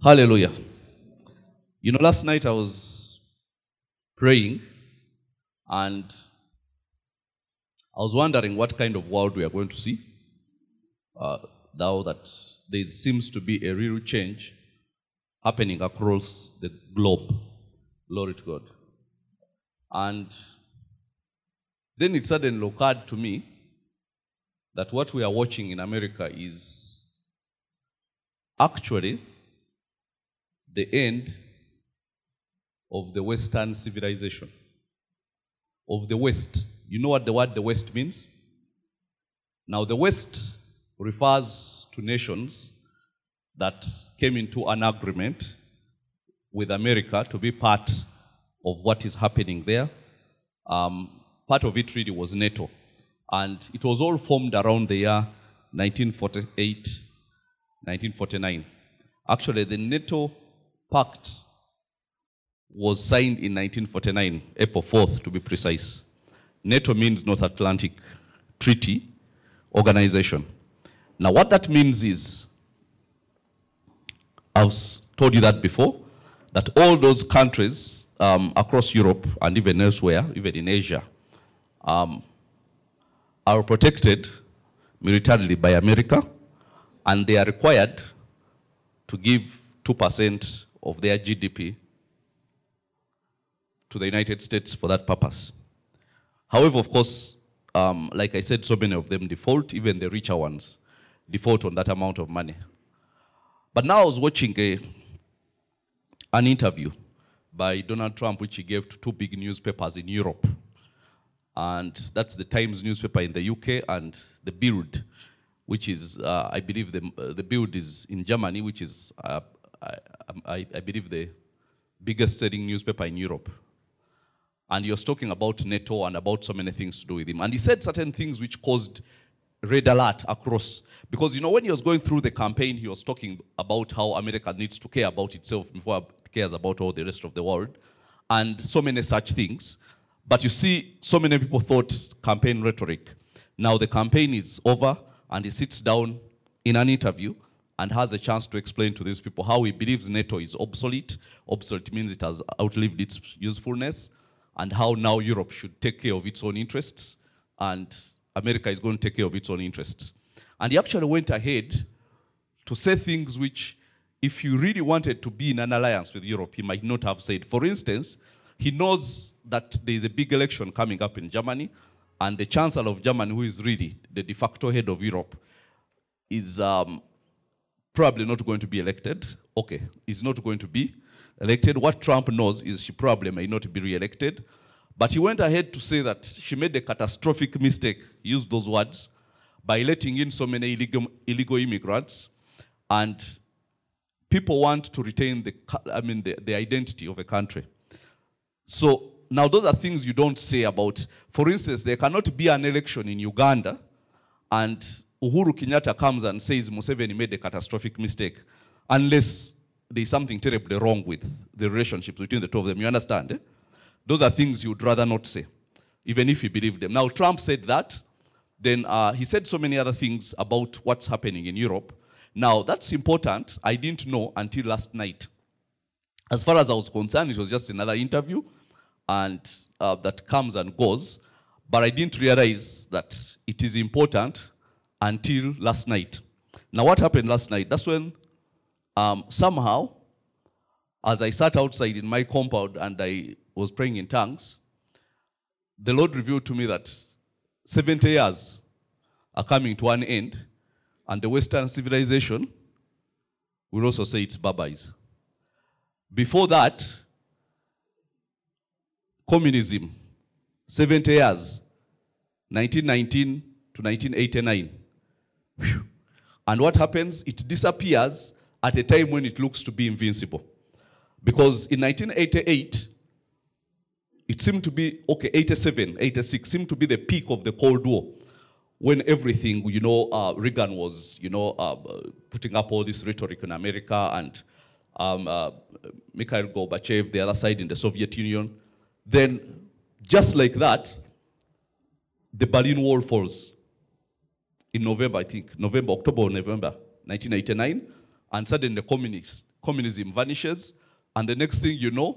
Hallelujah. Last night I was praying and I was wondering what kind of world we are going to see now that there seems to be a real change happening across the globe. Glory to God. And then it suddenly occurred to me that what we are watching in America is actually the end of the Western civilization, of the West. You know what the word the West means? Now, the West refers to nations that came into an agreement with America to be part of what is happening there. Part of it really was NATO. And it was all formed around the year 1948, 1949. Actually, the NATO Pact was signed in 1949, April 4th to be precise. NATO means North Atlantic Treaty Organization. Now what that means is, I've told you that before, that all those countries across Europe and even elsewhere, even in Asia, are protected militarily by America, and they are required to give 2% of their GDP to the United States for that purpose. However, of course, like I said, so many of them default, even the richer ones default on that amount of money. But now I was watching an interview by Donald Trump, which he gave to two big newspapers in Europe. And that's the Times newspaper in the UK and the Bild, which is, I believe, the Bild is in Germany, which is, I believe, the biggest selling newspaper in Europe. And he was talking about NATO and about so many things to do with him. And he said certain things which caused red alert across. Because, when he was going through the campaign, he was talking about how America needs to care about itself before it cares about all the rest of the world. And so many such things. But you see, so many people thought campaign rhetoric. Now the campaign is over, and he sits down in an interview and has a chance to explain to these people how he believes NATO is obsolete. Obsolete means it has outlived its usefulness, and how now Europe should take care of its own interests, and America is going to take care of its own interests. And he actually went ahead to say things which, if you really wanted to be in an alliance with Europe, he might not have said. For instance, he knows that there is a big election coming up in Germany, and the Chancellor of Germany, who is really the de facto head of Europe, is probably not going to be elected. Okay, is not going to be elected. What Trump knows is she probably may not be re-elected. But he went ahead to say that she made a catastrophic mistake, he used those words, by letting in so many illegal immigrants. And people want to retain the identity of a country. So now those are things you don't say about. For instance, there cannot be an election in Uganda and Uhuru Kenyatta comes and says Museveni made a catastrophic mistake, unless there's something terribly wrong with the relationship between the two of them. You understand? Eh? Those are things you'd rather not say, even if you believe them. Now, Trump said that. Then he said so many other things about what's happening in Europe. Now, that's important. I didn't know until last night. As far as I was concerned, it was just another interview, and that comes and goes. But I didn't realize that it is important until last night. Now, what happened last night? That's when somehow, as I sat outside in my compound and I was praying in tongues, the Lord revealed to me that 70 years are coming to an end, and the Western civilization will also say its bye-byes. Before that, communism, 70 years, 1919 to 1989. Whew. And what happens? It disappears at a time when it looks to be invincible. Because in 1988, it seemed to be, 87, 86, seemed to be the peak of the Cold War, when everything, Reagan was, putting up all this rhetoric in America, and Mikhail Gorbachev, the other side in the Soviet Union. Then, just like that, the Berlin Wall falls in November, I think, October or November 1989, and suddenly the communists communism vanishes, and the next thing you know,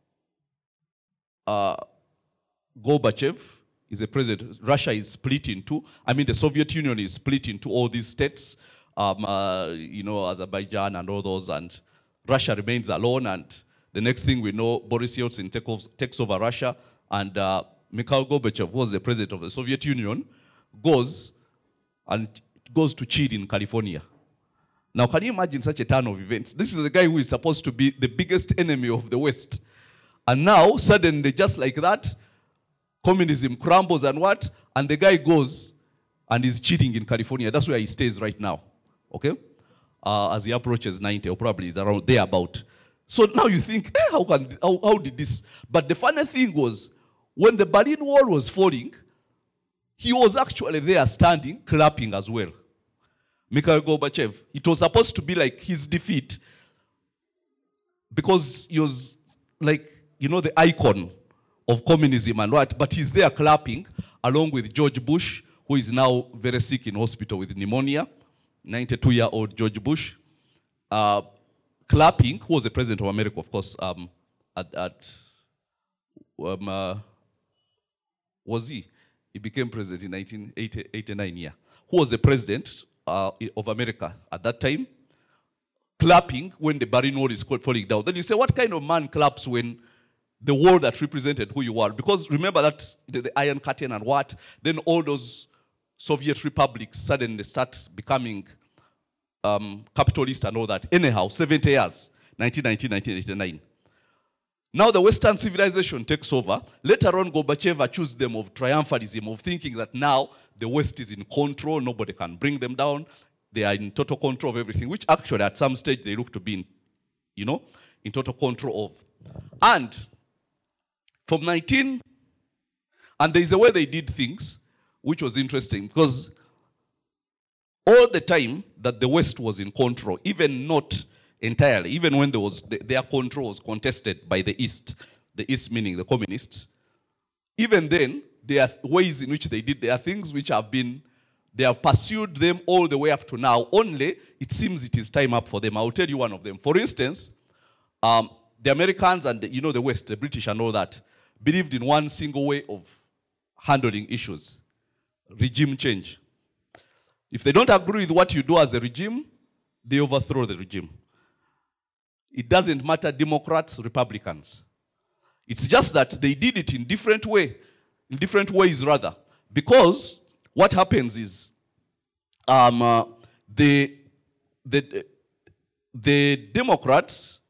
Gorbachev is a president. Russia is split in two. I mean, the Soviet Union is split into all these states, Azerbaijan and all those, and Russia remains alone. And the next thing we know, Boris Yeltsin takes over Russia, and Mikhail Gorbachev, who was the president of the Soviet Union, goes to cheat in California. Now, can you imagine such a turn of events? This is a guy who is supposed to be the biggest enemy of the West. And now, suddenly, just like that, communism crumbles and what? And the guy goes and is cheating in California. That's where he stays right now, okay? As he approaches 90, or probably is around there about. So now you think, how did this? But the funny thing was, when the Berlin Wall was falling, he was actually there standing, clapping as well. Mikhail Gorbachev. It was supposed to be like his defeat, because he was like, the icon of communism and what, but he's there clapping along with George Bush, who is now very sick in hospital with pneumonia, 92-year-old George Bush, clapping, who was the president of America, of course, was he? He became president in 1989, yeah. Who was the president of America at that time, clapping when the Berlin Wall is falling down. Then you say, what kind of man claps when the wall that represented who you are? Because remember that the Iron Curtain and what? Then all those Soviet republics suddenly start becoming capitalist and all that. Anyhow, 70 years, 1990, 1989. Now the Western civilization takes over. Later on, Gorbachev accused them of triumphalism, of thinking that now the West is in control, nobody can bring them down. They are in total control of everything, which actually at some stage they look to be in total control of. And from and there is a way they did things, which was interesting, because all the time that the West was in control, even not entirely, even when their control was contested by the East meaning the communists, even then, there are ways in which they did. There are things which they have pursued them all the way up to now. Only, it seems it is time up for them. I will tell you one of them. For instance, the Americans and the West, the British and all that, believed in one single way of handling issues: regime change. If they don't agree with what you do as a regime, they overthrow the regime. It doesn't matter, Democrats, Republicans. It's just that they did it in different ways rather. Because what happens is the Democrats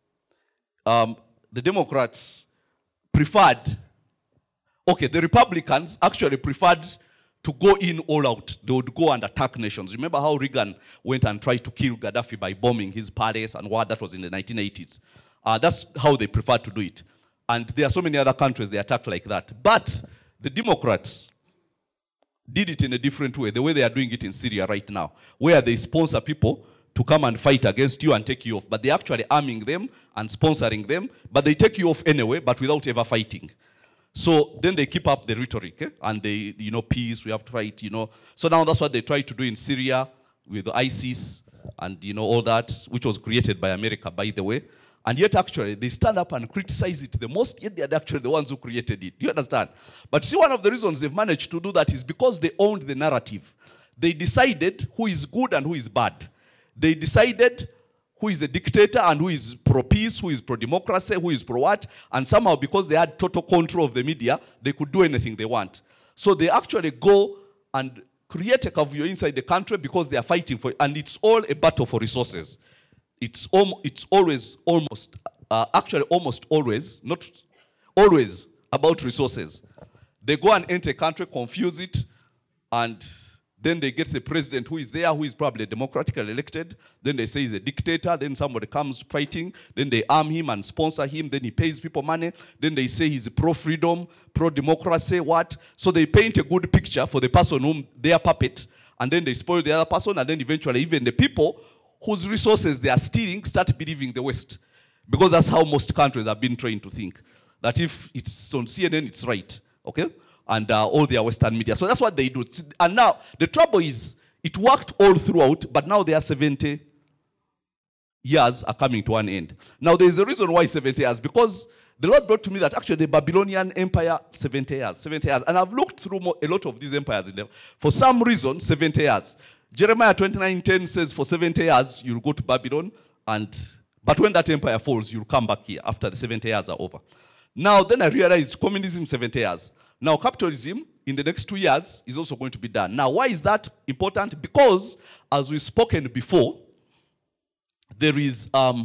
preferred, the Republicans actually preferred to go in all out. They would go and attack nations. Remember how Reagan went and tried to kill Gaddafi by bombing his palace and what? That was in the 1980s. That's how they preferred to do it. And there are so many other countries they attacked like that. But the Democrats did it in a different way, the way they are doing it in Syria right now, where they sponsor people to come and fight against you and take you off. But they're actually arming them and sponsoring them, but they take you off anyway, but without ever fighting. So then they keep up the rhetoric, and they, peace, we have to fight, So now that's what they try to do in Syria with ISIS and, all that, which was created by America, by the way. And yet, actually, they stand up and criticize it the most, yet they're actually the ones who created it. Do you understand? But see, one of the reasons they've managed to do that is because they owned the narrative. They decided who is good and who is bad. They decided who is a dictator and who is pro-peace, who is pro-democracy, who is pro-what. And somehow, because they had total control of the media, they could do anything they want. So they actually go and create a cavuyo inside the country because they are fighting for it. And it's all a battle for resources. It's always almost, almost always, not always about resources. They go and enter a country, confuse it, and then they get the president who is there, who is probably democratically elected. Then they say he's a dictator. Then somebody comes fighting. Then they arm him and sponsor him. Then he pays people money. Then they say he's pro-freedom, pro-democracy, what? So they paint a good picture for the person whom they are puppet. And then they spoil the other person. And then eventually even the people whose resources they are stealing start believing the West. Because that's how most countries have been trained to think. That if it's on CNN, it's right. Okay? And all their Western media. So that's what they do. And now, the trouble is, it worked all throughout, but now they are 70 years are coming to an end. Now, there is a reason why 70 years, because the Lord brought to me that actually the Babylonian Empire, 70 years. And I've looked through a lot of these empires in them. For some reason, 70 years. Jeremiah 29:10 says for 70 years, you'll go to Babylon, but when that empire falls, you'll come back here after the 70 years are over. Now, then I realized communism, 70 years. Now, capitalism, in the next 2 years, is also going to be done. Now, why is that important? Because, as we've spoken before, there is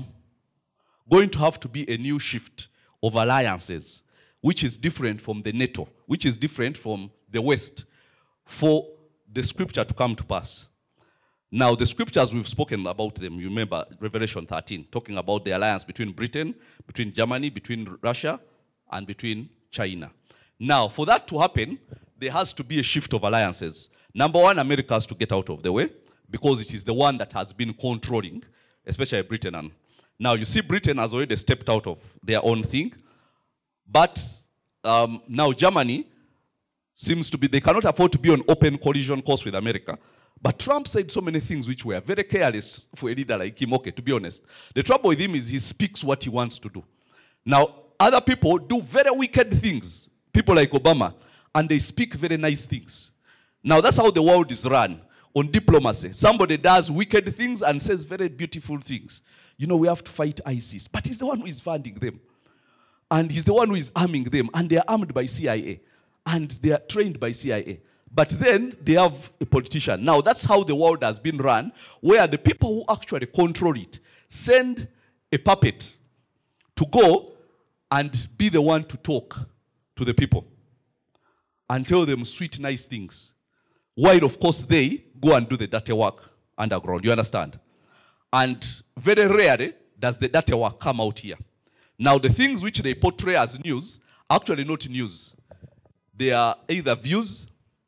going to have to be a new shift of alliances, which is different from the NATO, which is different from the West, for the scripture to come to pass. Now, the scriptures, we've spoken about them. You remember Revelation 13, talking about the alliance between Britain, between Germany, between Russia, and between China. Now, for that to happen, there has to be a shift of alliances. Number one, America has to get out of the way, because it is the one that has been controlling, especially Britain. And now, you see, Britain has already stepped out of their own thing. But now Germany seems to be, they cannot afford to be on open collision course with America. But Trump said so many things which were very careless for a leader like him. Okay, to be honest. The trouble with him is he speaks what he wants to do. Now, other people do very wicked things. People like Obama. And they speak very nice things. Now, that's how the world is run. On diplomacy. Somebody does wicked things and says very beautiful things. You know, we have to fight ISIS. But he's the one who is funding them. And he's the one who is arming them. And they are armed by CIA. And they are trained by CIA. But then they have a politician. Now, that's how the world has been run, where the people who actually control it send a puppet to go and be the one to talk to the people and tell them sweet, nice things. While, of course, they go and do the dirty work underground. You understand? And very rarely does the dirty work come out here. Now, the things which they portray as news are actually not news. They are either views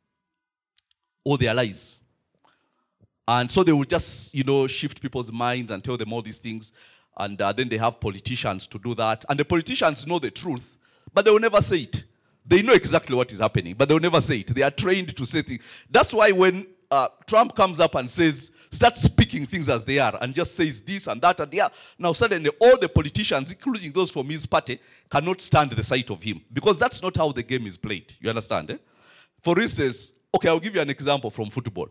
or they are lies. And so they will just, shift people's minds and tell them all these things. And then they have politicians to do that. And the politicians know the truth, but they will never say it. They know exactly what is happening, but they will never say it. They are trained to say things. That's why when Trump comes up and starts speaking things as they are, and just says this and that and yeah, now suddenly all the politicians, including those from his party, cannot stand the sight of him. Because that's not how the game is played. You understand? Eh? For instance, okay, I'll give you an example from football.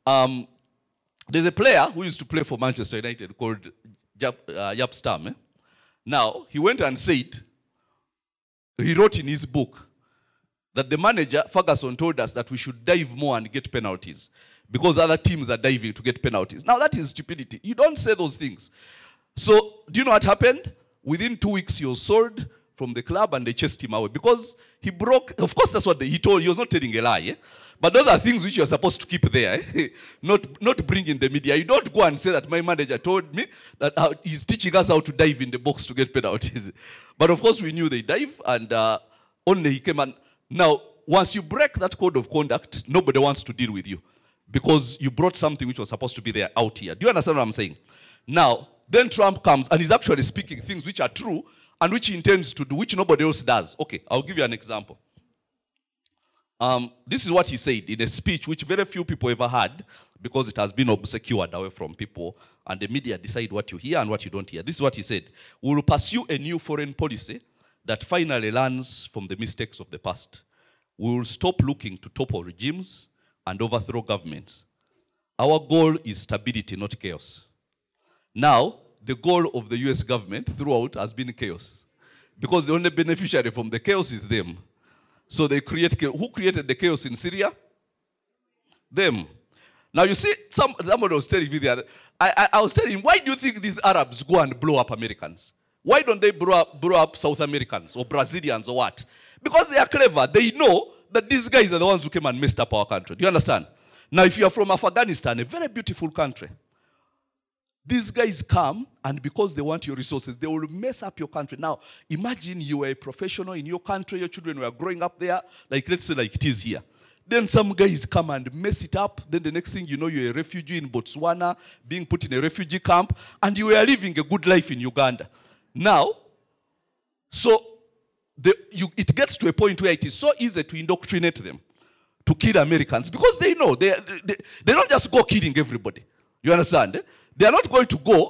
There's a player who used to play for Manchester United called Jaap Stam. Eh? Now, he went and said, he wrote in his book that the manager, Ferguson, told us that we should dive more and get penalties because other teams are diving to get penalties. Now, that is stupidity. You don't say those things. So, do you know what happened? Within 2 weeks, he was sold from the club and they chased him away because he broke. Of course, that's what he told. He was not telling a lie. Eh? But those are things which you're supposed to keep there. Eh? not bring in the media. You don't go and say that my manager told me that he's teaching us how to dive in the box to get penalties. But of course, we knew they dive and only he came and... Now, once you break that code of conduct, nobody wants to deal with you because you brought something which was supposed to be there out here. Do you understand what I'm saying? Now, then Trump comes and he's actually speaking things which are true and which he intends to do, which nobody else does. Okay, I'll give you an example. This is what he said in a speech which very few people ever had because it has been obscured away from people and the media decide what you hear and what you don't hear. This is what he said. We will pursue a new foreign policy that finally learns from the mistakes of the past. We will stop looking to topple regimes and overthrow governments. Our goal is stability, not chaos. Now, the goal of the US government throughout has been chaos. Because the only beneficiary from the chaos is them. So they create chaos. Who created the chaos in Syria? Them. Now you see, somebody was telling me the other, I was telling him, why do you think these Arabs go and blow up Americans? Why don't they blow up South Americans or Brazilians or what? Because they are clever. They know that these guys are the ones who came and messed up our country. Do you understand? Now, if you are from Afghanistan, a very beautiful country, these guys come and because they want your resources, they will mess up your country. Now, imagine you were a professional in your country, your children were growing up there, like let's say like it is here. Then some guys come and mess it up. Then the next thing you know, you're a refugee in Botswana, being put in a refugee camp, and you were living a good life in Uganda. Now, so it gets to a point where it is so easy to indoctrinate them to kill Americans because they know they don't just go killing everybody. You understand? They are not going to go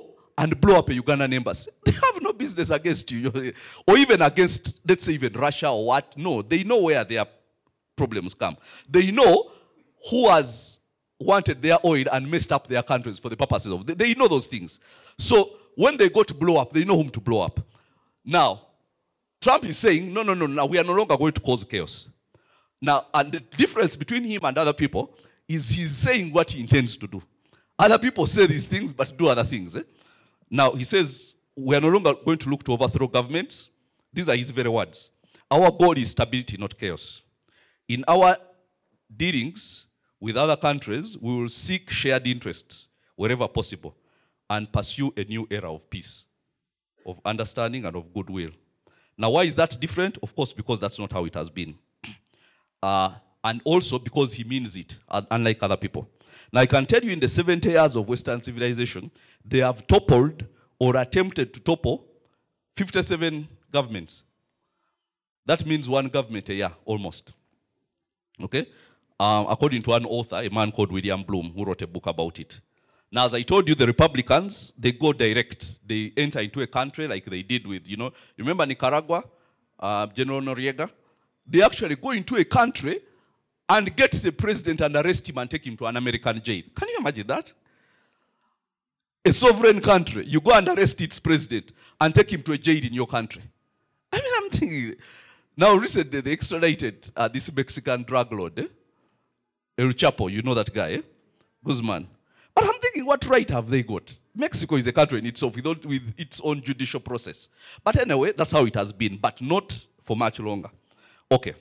and blow up a Ugandan embassy. They have no business against you. Or even against, let's say, even Russia or what. No, they know where their problems come. They know who has wanted their oil and messed up their countries for the purposes of... They know those things. So when they go to blow up, they know whom to blow up. Now, Trump is saying, no, we are no longer going to cause chaos. Now, and the difference between him and other people is he's saying what he intends to do. Other people say these things but do other things. Now, he says, we are no longer going to look to overthrow governments. These are his very words. Our goal is stability, not chaos. In our dealings with other countries, we will seek shared interests wherever possible and pursue a new era of peace, of understanding and of goodwill. Now, why is that different? Of course, because that's not how it has been. And also because he means it, unlike other people. Now, I can tell you in the 70 years of Western civilization, they have toppled or attempted to topple 57 governments. That means one government a year, almost. Okay? According to one author, a man called William Bloom, who wrote a book about it. Now, as I told you, the Republicans, they go direct. They enter into a country like they did with, remember Nicaragua, General Noriega? They actually go into a country and get the president and arrest him and take him to an American jail. Can you imagine that? A sovereign country, you go and arrest its president and take him to a jail in your country. I mean, I'm thinking, now recently they extradited this Mexican drug lord, El Chapo, you know that guy, Guzman. But I'm thinking, what right have they got? Mexico is a country in itself with its own judicial process. But anyway, that's how it has been, but not for much longer. Okay.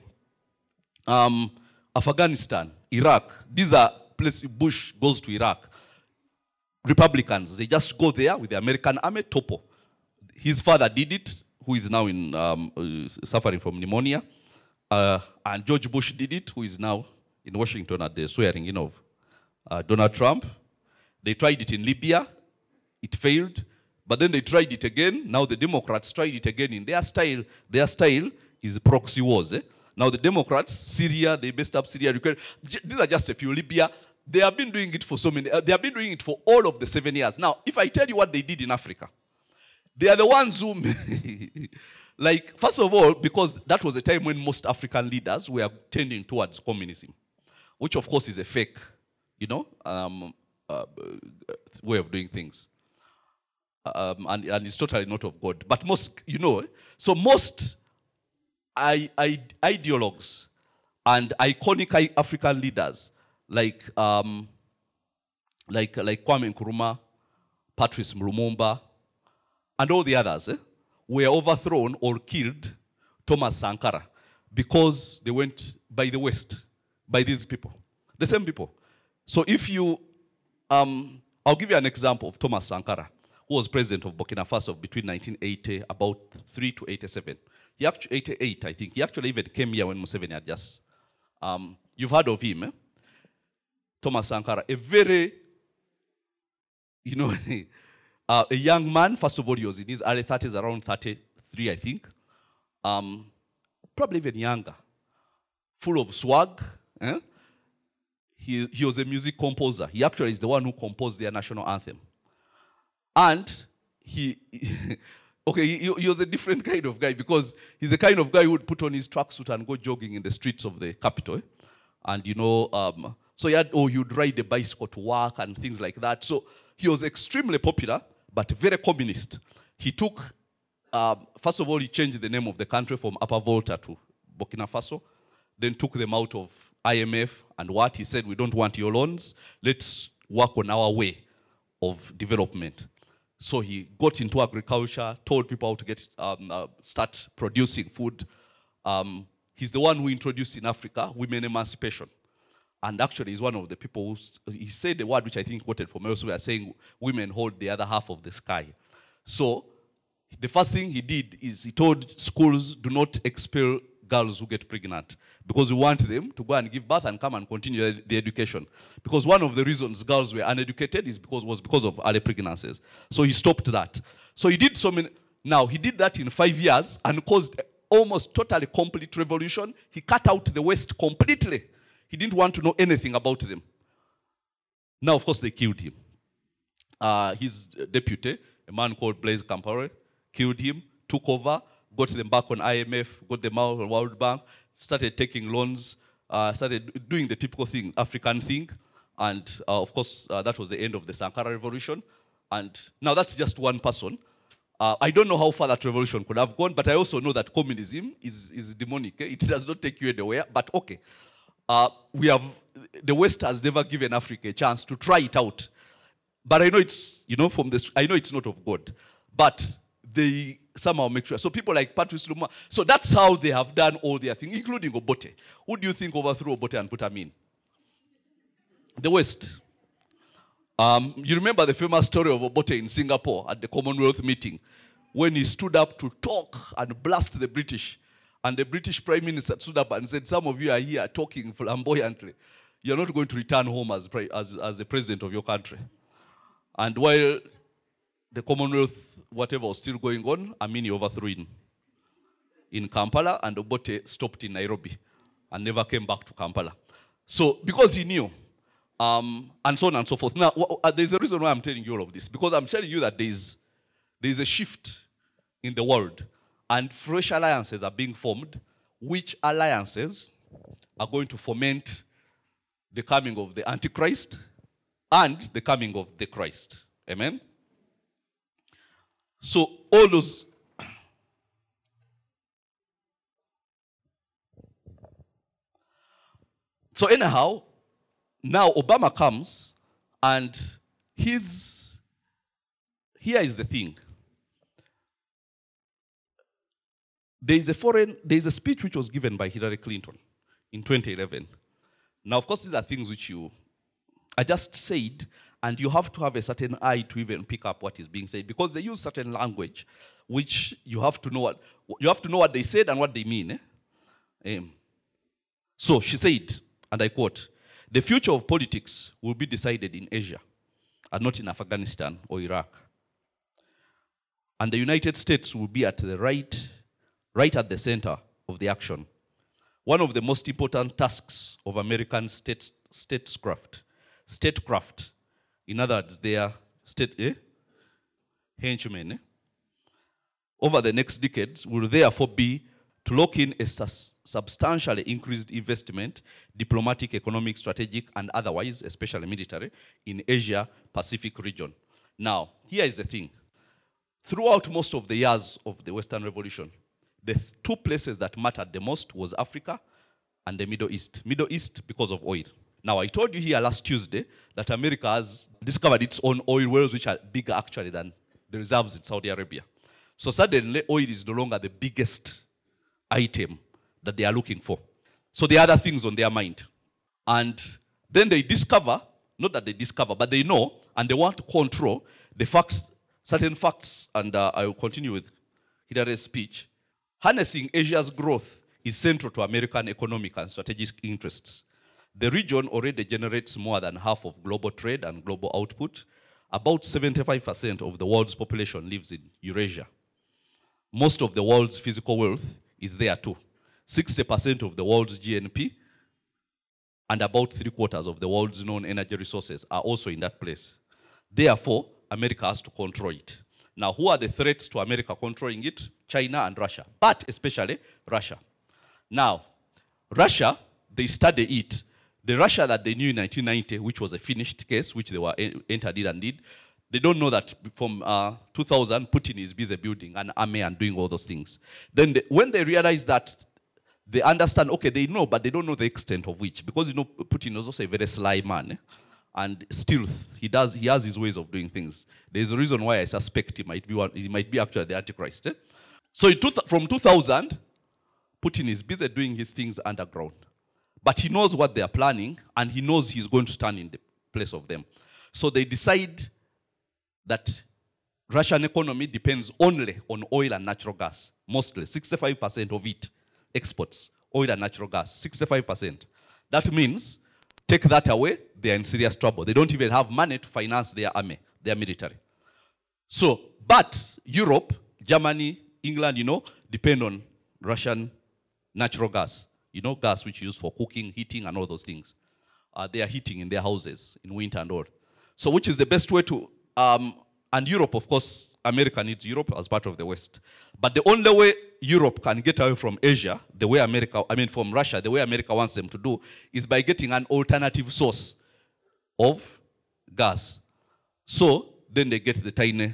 Afghanistan, Iraq, these are places Bush goes to Iraq. Republicans, they just go there with the American army, topple. His father did it, who is now suffering from pneumonia. And George Bush did it, who is now in Washington at the swearing in of Donald Trump. They tried it in Libya. It failed. But then they tried it again. Now the Democrats tried it again in their style. Their style is proxy wars. Now the Democrats, Syria, they messed up Syria. These are just a few. Libya, they have been doing it for so many. They have been doing it for all of the 7 years. Now, if I tell you what they did in Africa, they are the ones who, like, first of all, because that was a time when most African leaders were tending towards communism, which of course is a fake, way of doing things. And it's totally not of God. But most, so most ideologues and iconic African leaders like Kwame Nkrumah, Patrice Lumumba, and all the others were overthrown or killed, Thomas Sankara, because they went by the West, by these people, the same people. So if you, I'll give you an example of Thomas Sankara, who was president of Burkina Faso between 1980, about 3 to 87. He actually, 88, I think. He actually even came here when Museveni had just, you've heard of him, Thomas Sankara, a very, a young man. First of all, he was in his early 30s, around 33, I think. Probably even younger. Full of swag. He was a music composer. He actually is the one who composed their national anthem. And he was a different kind of guy because he's the kind of guy who would put on his tracksuit and go jogging in the streets of the capital. And, so he would ride the bicycle to work and things like that. So he was extremely popular, but very communist. He took, first of all, he changed the name of the country from Upper Volta to Burkina Faso, then took them out of IMF and what? He said, we don't want your loans. Let's work on our way of development. So he got into agriculture, told people how to get start producing food. He's the one who introduced in Africa women emancipation. And actually, he's one of the people who, he said the word which I think quoted from elsewhere, saying women hold the other half of the sky. So the first thing he did is he told schools, do not expel girls who get pregnant because we want them to go and give birth and come and continue the education. Because one of the reasons girls were uneducated was because of early pregnancies. So he stopped that. So he did so many. Now, he did that in 5 years and caused almost totally complete revolution. He cut out the West completely. He didn't want to know anything about them. Now, of course, they killed him. His deputy, a man called Blaise Compaoré, killed him, took over, got them back on IMF, got them out on World Bank, started taking loans, started doing the typical thing, African thing. And of course, that was the end of the Sankara Revolution. And now that's just one person. I don't know how far that revolution could have gone, but I also know that communism is demonic. Eh? It does not take you anywhere, but okay. The West has never given Africa a chance to try it out. But I know it's, I know it's not of God. But they somehow make sure. So people like Patrice Lumumba, so that's how they have done all their things, including Obote. Who do you think overthrew Obote and put Amin? The West. You remember the famous story of Obote in Singapore at the Commonwealth meeting when he stood up to talk and blast the British. And the British Prime Minister stood up and said, some of you are here talking flamboyantly. You're not going to return home as the president of your country. And while the Commonwealth, whatever was still going on, Amini overthrew him in Kampala, and Obote stopped in Nairobi and never came back to Kampala. So, because he knew, and so on and so forth. Now, there's a reason why I'm telling you all of this, because I'm telling you that there's a shift in the world, and fresh alliances are being formed, which alliances are going to foment the coming of the Antichrist and the coming of the Christ. Amen? So, all those... So anyhow, now Obama comes, and here is the thing. There is a speech which was given by Hillary Clinton in 2011. Now, of course, these are things which I just said, and you have to have a certain eye to even pick up what is being said, because they use certain language, which you have to know what they said and what they mean. So she said, and I quote, "The future of politics will be decided in Asia and not in Afghanistan or Iraq. And the United States will be at the right at the center of the action. One of the most important tasks of American statecraft, in other words, their henchmen, over the next decades will therefore be to lock in a substantially increased investment, diplomatic, economic, strategic, and otherwise, especially military, in Asia-Pacific region." Now, here is the thing. Throughout most of the years of the Western Revolution, the two places that mattered the most was Africa and the Middle East. Middle East because of oil. Now, I told you here last Tuesday that America has discovered its own oil wells, which are bigger actually than the reserves in Saudi Arabia. So suddenly, oil is no longer the biggest item that they are looking for. So there are other things on their mind. And then they discover, not that they discover, but they know, and they want to control the facts, certain facts, and I will continue with Hilary's speech. Harnessing Asia's growth is central to American economic and strategic interests. The region already generates more than half of global trade and global output. About 75% of the world's population lives in Eurasia. Most of the world's physical wealth is there too. 60% of the world's GNP and about 3/4 of the world's known energy resources are also in that place. Therefore, America has to control it. Now, who are the threats to America controlling it? China and Russia, but especially Russia. Now, Russia, they study it. The Russia that they knew in 1990, which was a finished case, which they were entered in and did, they don't know that from 2000, Putin is busy building an army and doing all those things. Then when they realize that, they understand, okay, they know, but they don't know the extent of which. Because, Putin is also a very sly man. And stealth, he has his ways of doing things. There's a reason why I suspect he might be actually the Antichrist. So from 2000, Putin is busy doing his things underground. But he knows what they are planning, and he knows he's going to stand in the place of them. So they decide that Russian economy depends only on oil and natural gas. Mostly, 65% of it exports oil and natural gas, 65%. That means, take that away, they are in serious trouble. They don't even have money to finance their army, their military. So, but Europe, Germany, England, depend on Russian natural gas. Gas which you use for cooking, heating, and all those things. They are heating in their houses in winter and all. So which is the best way to And Europe, of course, America needs Europe as part of the West. But the only way Europe can get away from Asia, from Russia, the way America wants them to do, is by getting an alternative source of gas. So then they get the tiny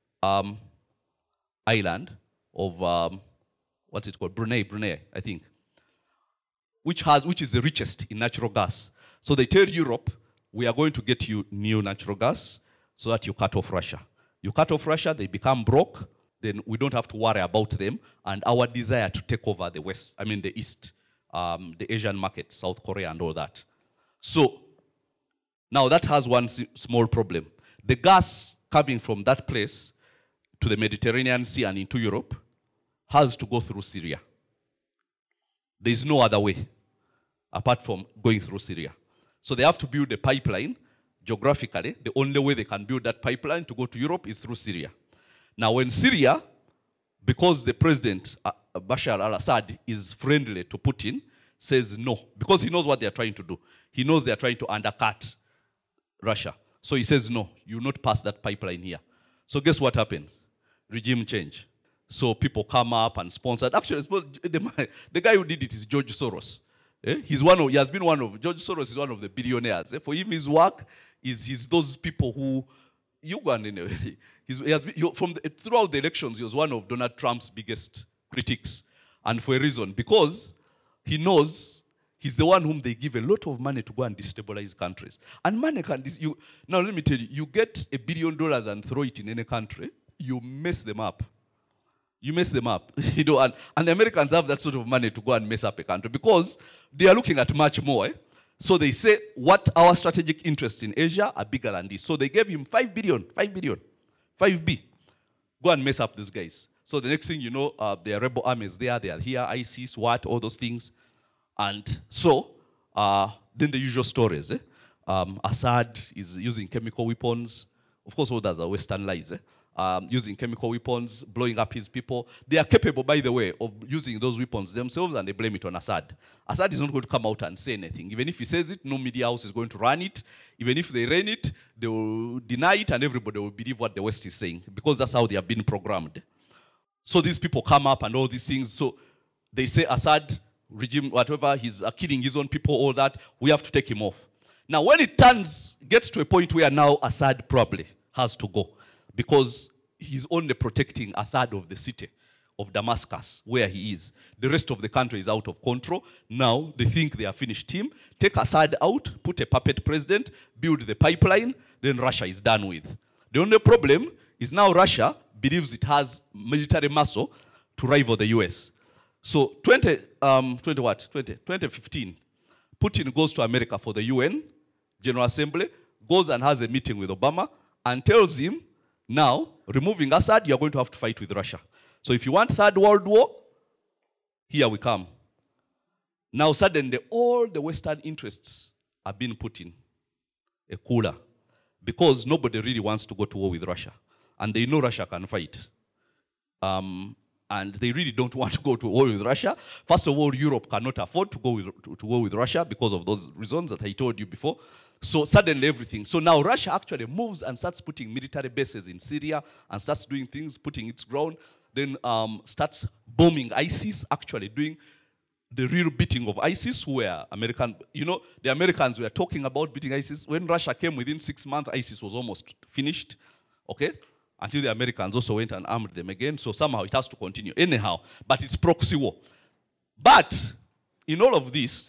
island of, what's it called? Brunei, I think, which is the richest in natural gas. So they tell Europe, we are going to get you new natural gas so that you cut off Russia. You cut off Russia, they become broke, then we don't have to worry about them, and our desire to take over the East, the Asian market, South Korea and all that. So now that has one small problem. The gas coming from that place to the Mediterranean Sea and into Europe has to go through Syria. There is no other way apart from going through Syria. So they have to build a pipeline. Geographically, the only way they can build that pipeline to go to Europe is through Syria. Now, when Syria, because the president, Bashar al-Assad, is friendly to Putin, says no, because he knows what they are trying to do. He knows they are trying to undercut Russia. So he says, no, you will not pass that pipeline here. So guess what happened? Regime change. So people come up and sponsor. Actually, the guy who did it is George Soros. George Soros is one of the billionaires. For him, his work is those people who, throughout the elections, he was one of Donald Trump's biggest critics. And for a reason, because he knows he's the one whom they give a lot of money to go and destabilize countries. And money now let me tell you, you get $1 billion and throw it in any country, you mess them up. You mess them up. And the Americans have that sort of money to go and mess up a country because they are looking at much more. So they say, what our strategic interests in Asia are bigger than this. So they gave him 5 billion, 5B. Go and mess up those guys. So the next thing you know, there are rebel armies there, they are here, ISIS, all those things. And so, then the usual stories. Assad is using chemical weapons. Of course, all those are Western lies. Using chemical weapons, blowing up his people. They are capable, by the way, of using those weapons themselves, and they blame it on Assad. Assad is not going to come out and say anything. Even if he says it, no media house is going to run it. Even if they run it, they will deny it, and everybody will believe what the West is saying, because that's how they have been programmed. So these people come up and all these things. So they say Assad regime, whatever, he's killing his own people, all that, we have to take him off. Now, when it gets to a point where now Assad probably has to go, because he's only protecting a third of the city of Damascus, where he is. The rest of the country is out of control. Now, they think they have finished him. Take Assad out, put a puppet president, build the pipeline, then Russia is done with. The only problem is now Russia believes it has military muscle to rival the US. So 2015, Putin goes to America for the UN General Assembly, goes and has a meeting with Obama, and tells him, now, removing Assad, you're going to have to fight with Russia. So if you want Third World War, here we come. Now suddenly, all the Western interests are being put in a cooler because nobody really wants to go to war with Russia. And they know Russia can fight. And they really don't want to go to war with Russia. First of all, Europe cannot afford to go to war with Russia because of those reasons that I told you before. So suddenly everything. So now Russia actually moves and starts putting military bases in Syria and starts doing things, putting its ground, then starts bombing ISIS, actually doing the real beating of ISIS, where the Americans were talking about beating ISIS. When Russia came within 6 months, ISIS was almost finished, okay? Until the Americans also went and armed them again. So somehow it has to continue. Anyhow, but it's proxy war. But in all of this,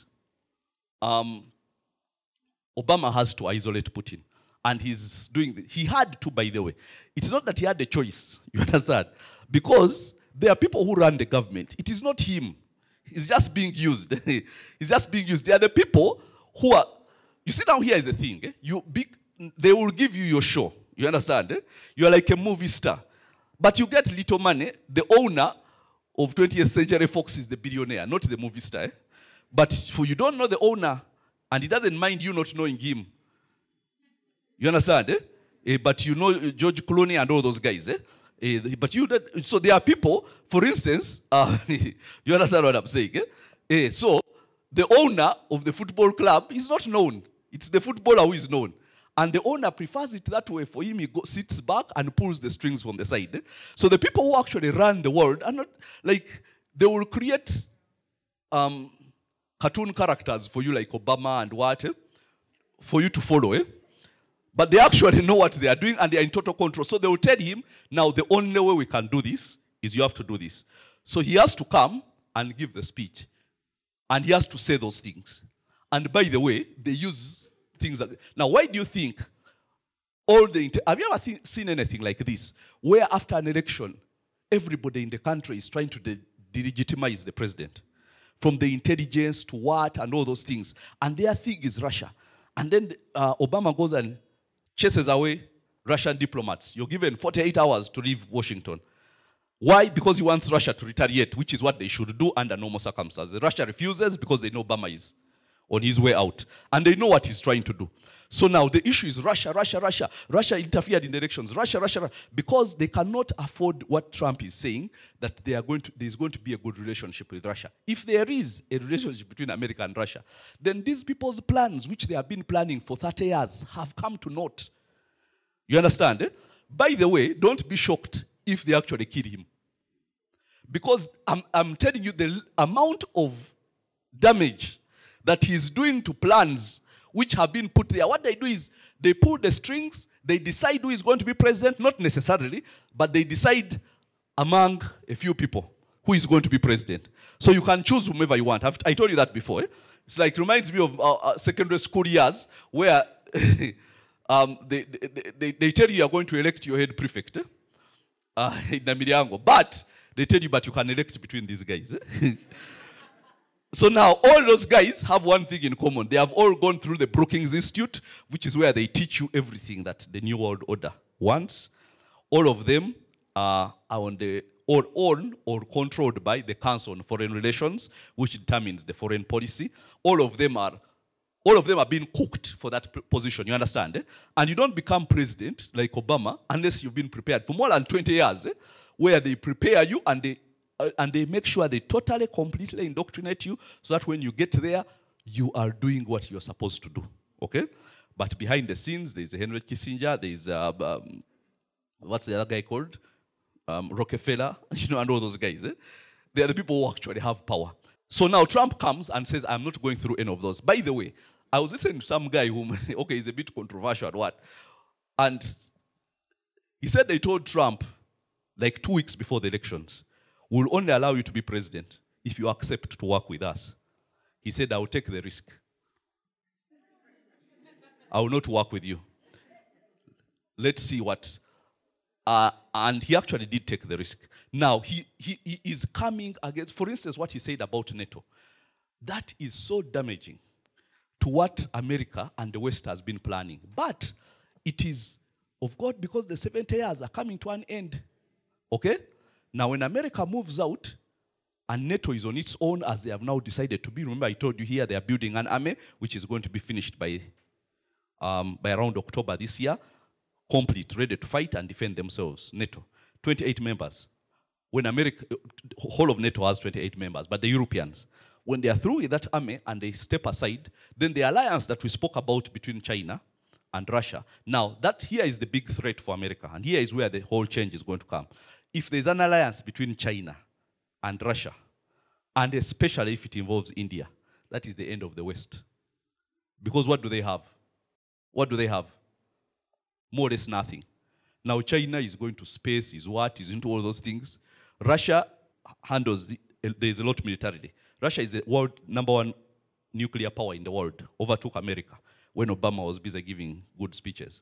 Obama has to isolate Putin. And he's doing he had to, by the way. It's not that he had a choice, you understand? Because there are people who run the government. It is not him. He's just being used. He's just being used. They are the people who are, you see now here is the thing. They will give you your show. You understand? You are like a movie star. But you get little money. The owner of 20th Century Fox is the billionaire, not the movie star. But for you don't know the owner, and he doesn't mind you not knowing him. You understand? But you know George Clooney and all those guys. So there are people, for instance, you understand what I'm saying? So the owner of the football club is not known. It's the footballer who is known. And the owner prefers it that way. For him, sits back and pulls the strings from the side. So the people who actually run the world are not, like, they will create cartoon characters for you, like Obama and what, for you to follow. But they actually know what they are doing, and they are in total control. So they will tell him, now the only way we can do this is you have to do this. So he has to come and give the speech. And he has to say those things. And by the way, they use things like, now why do you think have you ever seen anything like this, where after an election, everybody in the country is trying to delegitimize the president? From the intelligence to what and all those things. And their thing is Russia. And then Obama goes and chases away Russian diplomats. You're given 48 hours to leave Washington. Why? Because he wants Russia to retaliate, which is what they should do under normal circumstances. Russia refuses because they know Obama is on his way out. And they know what he's trying to do. So now the issue is Russia. Russia interfered in the elections. Russia. Because they cannot afford what Trump is saying, that there's going to be a good relationship with Russia. If there is a relationship between America and Russia, then these people's plans, which they have been planning for 30 years, have come to naught. You understand? By the way, don't be shocked if they actually kill him. Because I'm telling you, the amount of damage that he's doing to plans which have been put there. What they do is they pull the strings, they decide who is going to be president, not necessarily, but they decide among a few people who is going to be president. So you can choose whomever you want. I told you that before. It's like, reminds me of secondary school years where they tell you are going to elect your head prefect in Namiriango. But they tell you, but you can elect between these guys. So now, all those guys have one thing in common. They have all gone through the Brookings Institute, which is where they teach you everything that the New World Order wants. All of them are owned or controlled by the Council on Foreign Relations, which determines the foreign policy. All of them are being cooked for that position, you understand? And you don't become president like Obama unless you've been prepared for more than 20 years, where they prepare you and they make sure they totally, completely indoctrinate you so that when you get there, you are doing what you're supposed to do, okay? But behind the scenes, there's Henry Kissinger, there's, what's the other guy called? Rockefeller, and all those guys. They are the people who actually have power. So now Trump comes and says, I'm not going through any of those. By the way, I was listening to some guy who, okay, is a bit controversial and what. And he said they told Trump, like 2 weeks before the elections, we'll only allow you to be president if you accept to work with us. He said, I will take the risk. I will not work with you. Let's see what. And he actually did take the risk. Now, he is coming against, for instance, what he said about NATO. That is so damaging to what America and the West has been planning. But it is of God, because the 70 years are coming to an end. Okay? Now, when America moves out, and NATO is on its own, as they have now decided to be. Remember, I told you here they are building an army, which is going to be finished by around October this year, complete, ready to fight and defend themselves. NATO, 28 members. When America, whole of NATO has 28 members, but the Europeans, when they are through with that army and they step aside, then the alliance that we spoke about between China and Russia, now that here is the big threat for America, and here is where the whole change is going to come. If there's an alliance between China and Russia, and especially if it involves India, that is the end of the West. Because what do they have? What do they have? More or less nothing. Now China is going to space, is into all those things. Russia handles, there's a lot militarily. Russia is the world #1 nuclear power in the world, overtook America when Obama was busy giving good speeches.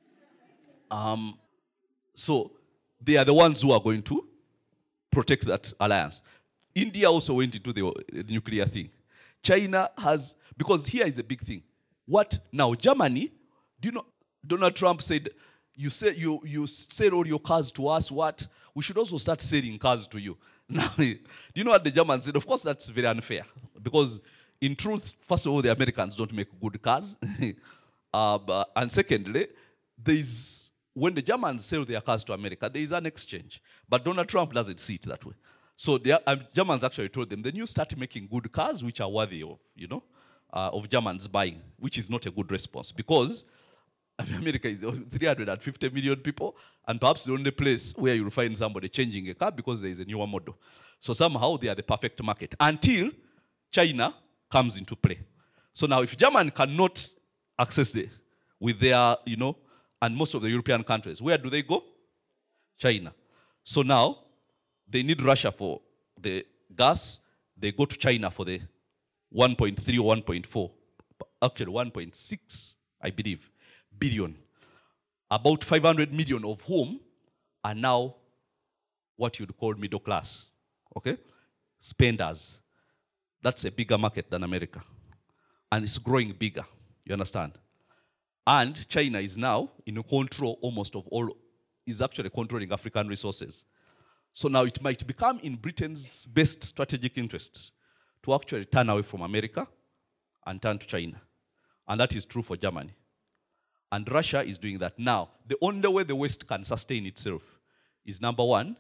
So they are the ones who are going to protect that alliance. India also went into the nuclear thing. China has, because here is the big thing. What now? Germany, do you know, Donald Trump said, you sell all your cars to us, what? We should also start selling cars to you. Now, do you know what the Germans said? Of course, that's very unfair. Because in truth, first of all, the Americans don't make good cars. And secondly, when the Germans sell their cars to America, there is an exchange. But Donald Trump doesn't see it that way. So the Germans actually told them, then you start making good cars which are worthy of, of Germans buying, which is not a good response. Because America is 350 million people, and perhaps the only place where you'll find somebody changing a car because there is a newer model. So somehow they are the perfect market until China comes into play. So now if Germany cannot access it with their, and most of the European countries, where do they go? China. So now they need Russia for the gas. They go to China for the 1.3 or 1.4, actually 1.6, I believe, billion. About 500 million of whom are now what you'd call middle class, okay? Spenders. That's a bigger market than America. And it's growing bigger, you understand? And China is now in control almost of all, is actually controlling African resources. So now it might become in Britain's best strategic interest to actually turn away from America and turn to China. And that is true for Germany. And Russia is doing that. Now, the only way the West can sustain itself is, number one,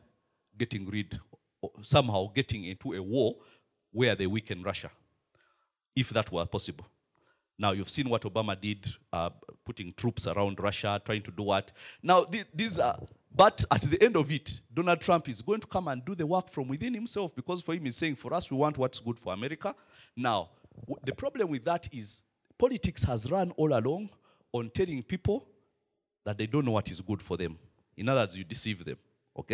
somehow getting into a war where they weaken Russia, if that were possible. Now, you've seen what Obama did, putting troops around Russia, trying to do what. Now, but at the end of it, Donald Trump is going to come and do the work from within himself, because for him he's saying, for us, we want what's good for America. Now, the problem with that is politics has run all along on telling people that they don't know what is good for them. In other words, you deceive them, okay?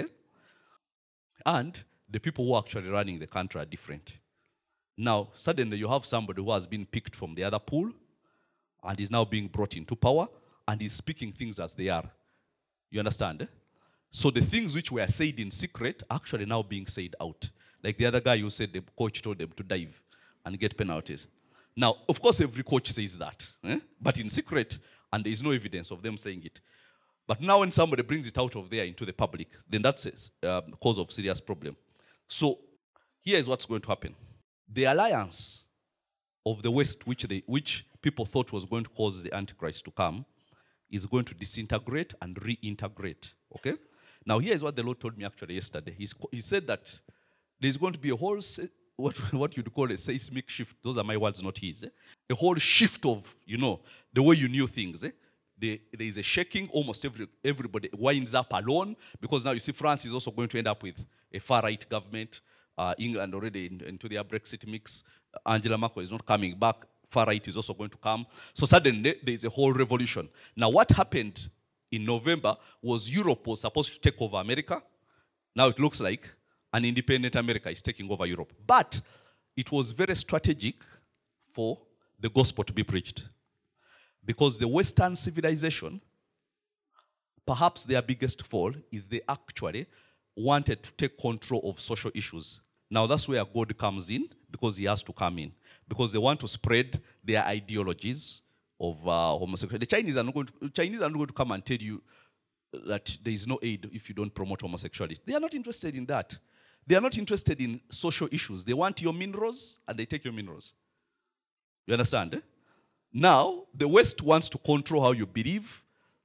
And the people who are actually running the country are different. Now, suddenly you have somebody who has been picked from the other pool and is now being brought into power and is speaking things as they are. You understand? So the things which were said in secret are actually now being said out. Like the other guy who said the coach told them to dive and get penalties. Now, of course, every coach says that, but in secret, and there is no evidence of them saying it. But now when somebody brings it out of there into the public, then that's a cause of serious problem. So here is what's going to happen. The alliance of the West, which people thought was going to cause the Antichrist to come, is going to disintegrate and reintegrate, okay? Now, here is what the Lord told me actually yesterday. He said that there's going to be a whole, what you'd call a seismic shift. Those are my words, not his. A whole shift of, the way you knew things. There is a shaking. Almost everybody winds up alone, because now you see France is also going to end up with a far-right government. England already into their Brexit mix. Angela Merkel is not coming back. Far-right is also going to come. So suddenly, there is a whole revolution. Now, what happened in November was Europe was supposed to take over America. Now it looks like an independent America is taking over Europe. But it was very strategic for the gospel to be preached. Because the Western civilization, perhaps their biggest fall is they actually wanted to take control of social issues. Now that's where God comes in, because he has to come in. Because they want to spread their ideologies of homosexuality. The Chinese are not going to come and tell you that there is no aid if you don't promote homosexuality. They are not interested in that. They are not interested in social issues. They want your minerals, and they take your minerals. You understand? Now, the West wants to control how you believe,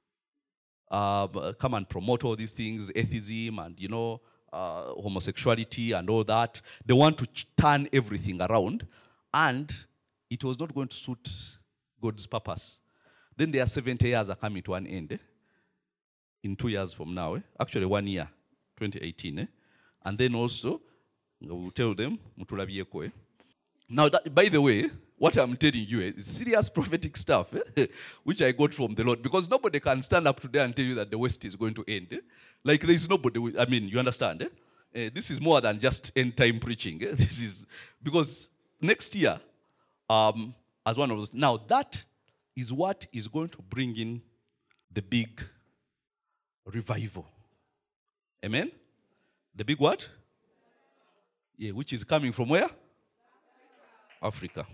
come and promote all these things, atheism and, homosexuality and all that. They want to turn everything around, and it was not going to suit God's purpose. Then their 70 years are coming to an end. In 2 years from now. Actually, 1 year, 2018. And then also, we'll tell them, Mutulabieko. Now, by the way, what I'm telling you is serious prophetic stuff, which I got from the Lord. Because nobody can stand up today and tell you that the West is going to end. Like, there's nobody, you understand? This is more than just end-time preaching. This is, because next year, as one of those, now that is what is going to bring in the big revival. Amen? The big what? Yeah, which is coming from where? Africa.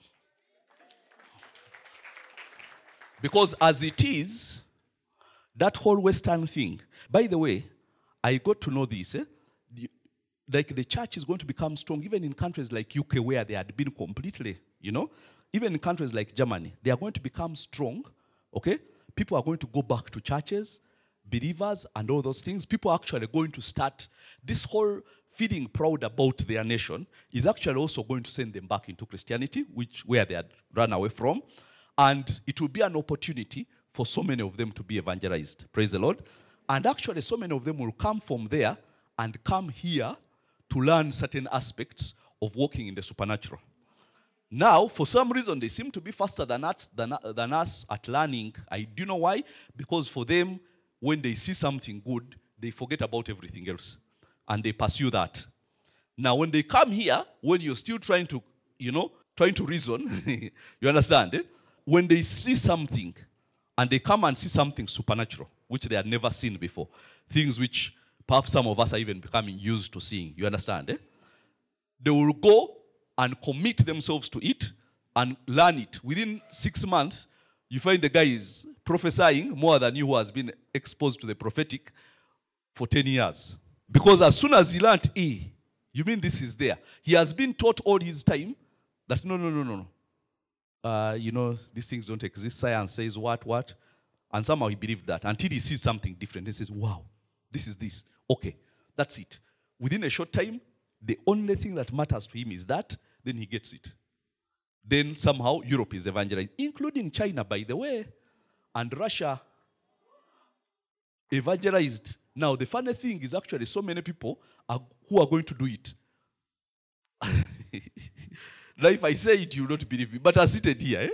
Because as it is, that whole Western thing, by the way, I got to know this, like the church is going to become strong, even in countries like UK where they had been completely, even in countries like Germany, they are going to become strong, okay? People are going to go back to churches, believers and all those things. People are actually going to start, this whole feeling proud about their nation is actually also going to send them back into Christianity, where they had run away from. And it will be an opportunity for so many of them to be evangelized. Praise the Lord. And actually, so many of them will come from there and come here to learn certain aspects of walking in the supernatural. Now, for some reason, they seem to be faster than us at learning. Do you know why? Because for them, when they see something good, they forget about everything else. And they pursue that. Now, when they come here, when you're still trying to reason, you understand? When they see something, and they come and see something supernatural, which they had never seen before, things which perhaps some of us are even becoming used to seeing, you understand? They will go and commit themselves to it and learn it. Within 6 months, you find the guy is prophesying more than you who has been exposed to the prophetic for 10 years. Because as soon as he learned you mean this is there? He has been taught all his time that no. These things don't exist. Science says what. And somehow he believed that until he sees something different. He says, wow, this is this. Okay, that's it. Within a short time, the only thing that matters to him is that, then he gets it. Then somehow Europe is evangelized, including China, by the way, and Russia evangelized. Now, the funny thing is actually so many people who are going to do it. Now, if I say it, you will not believe me. But I seated here.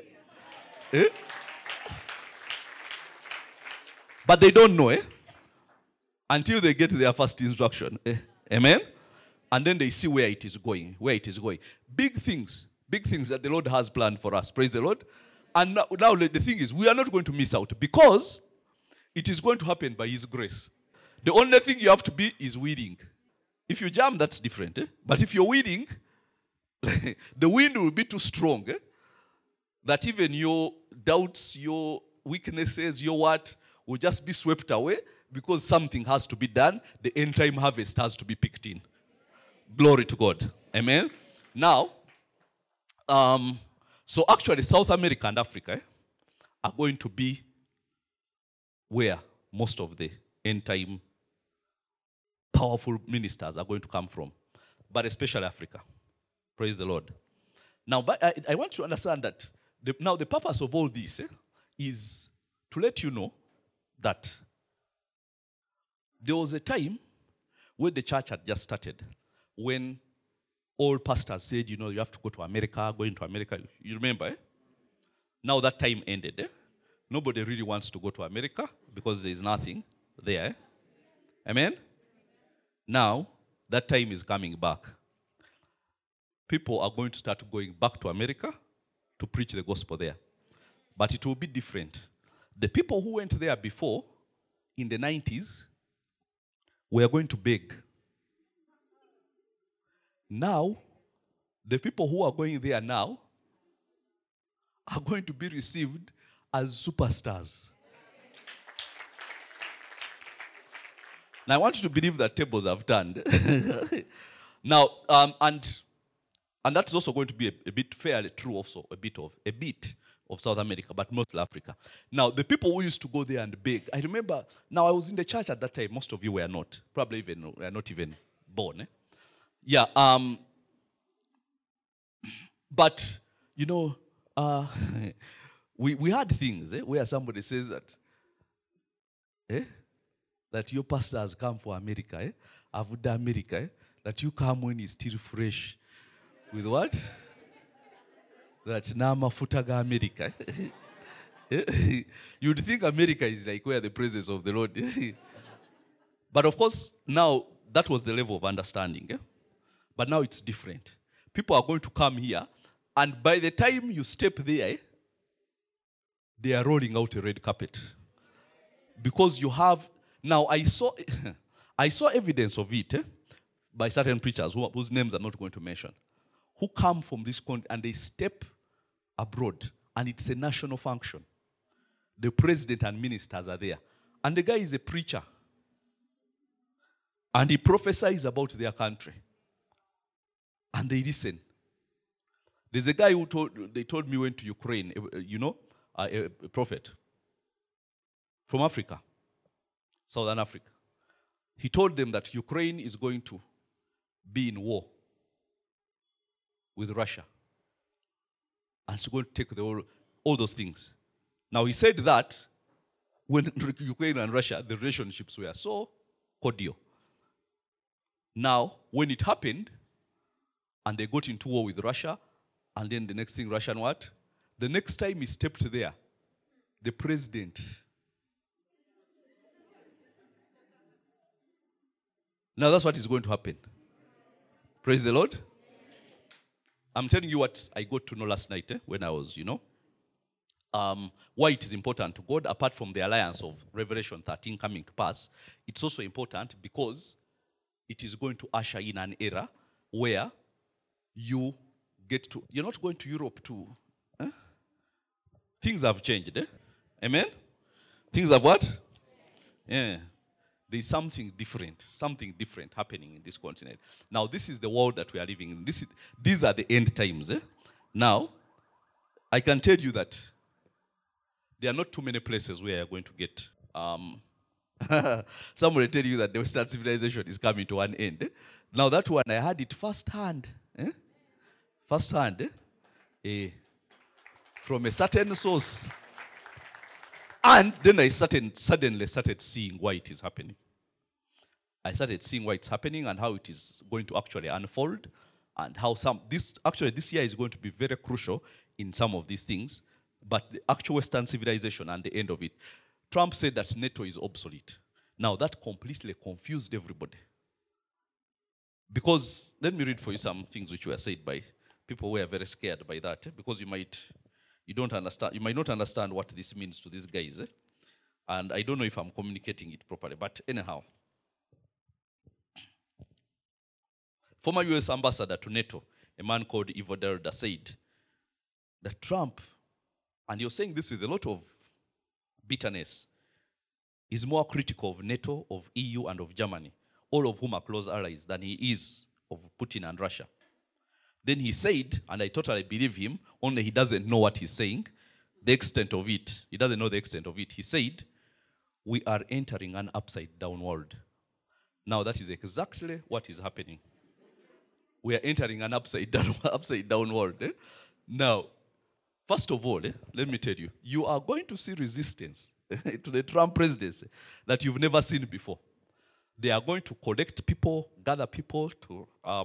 But they don't know, until they get their first instruction. Amen? And then they see where it is going. Big things that the Lord has planned for us. Praise the Lord. And now the thing is, we are not going to miss out because it is going to happen by His grace. The only thing you have to be is willing. If you jump, that's different. But if you're willing, the wind will be too strong. That even your doubts, your weaknesses, your what, will just be swept away because something has to be done. The end time harvest has to be picked in. Glory to God. Amen. Now, so actually South America and Africa are going to be where most of the end time powerful ministers are going to come from, but especially Africa. Praise the Lord. Now, but I want you to understand that the purpose of all this is to let you know that there was a time when the church had just started, when all pastors said, you have to go to America, going to America. You remember, Now that time ended. Nobody really wants to go to America because there is nothing there. Amen? Now, that time is coming back. People are going to start going back to America to preach the gospel there. But it will be different. The people who went there before, in the 90s, were going to beg. Now, the people who are going there now are going to be received as superstars. Now, I want you to believe that tables have turned. Now, and that's also going to be a bit fairly true also, a bit of South America, but mostly Africa. Now, the people who used to go there and beg, I remember, now I was in the church at that time, most of you were not, probably even were not even born. Yeah, but, we had things where somebody says that, that your pastor has come for America, Avuda America, that you come when he's still fresh. With what? That Nama Futaga America. You'd think America is like where the presence of the Lord. But of course, now that was the level of understanding. But now it's different. People are going to come here, and by the time you step there, they are rolling out a red carpet. Because you have, now I saw evidence of it by certain preachers whose names I'm not going to mention, who come from this country and they step abroad, and it's a national function. The president and ministers are there. And the guy is a preacher. And he prophesies about their country. And they listen. There's a guy they told me went to Ukraine, a prophet from Africa, Southern Africa. He told them that Ukraine is going to be in war with Russia. And she's going to take all those things. Now, he said that when Ukraine and Russia, the relationships were so cordial. Now, when it happened, and they got into war with Russia, and then the next thing, Russian what? The next time he stepped there, the president. Now that's what is going to happen. Praise the Lord. I'm telling you what I got to know last night when I was, why it is important to God, apart from the alliance of Revelation 13 coming to pass, it's also important because it is going to usher in an era where you're not going to Europe to, things have changed, Amen? Things have what? Yeah. There's something different happening in this continent. Now, this is the world that we are living in. These are the end times. Now, I can tell you that there are not too many places where you're going to get. Somebody tell you that the Western civilization is coming to an end. Now, that one, I had it firsthand. Firsthand. From a certain source. And then I suddenly started seeing why it is happening. I started seeing why it's happening and how it is going to actually unfold, and how this year is going to be very crucial in some of these things. But the actual Western civilization and the end of it. Trump said that NATO is obsolete. Now that completely confused everybody. Because, let me read for you some things which were said by people who are very scared by that, because you might not understand what this means to these guys. And I don't know if I'm communicating it properly, but anyhow. Former US ambassador to NATO, a man called Ivo Derda, said that Trump, and you're saying this with a lot of bitterness, is more critical of NATO, of EU, and of Germany, all of whom are close allies, than he is of Putin and Russia. Then he said, and I totally believe him, only he doesn't know what he's saying, the extent of it. He doesn't know the extent of it. He said, we are entering an upside-down world. Now that is exactly what is happening. We are entering an upside-down world. Now, first of all, let me tell you, you are going to see resistance to the Trump presidency that you've never seen before. They are going to collect people, gather people to...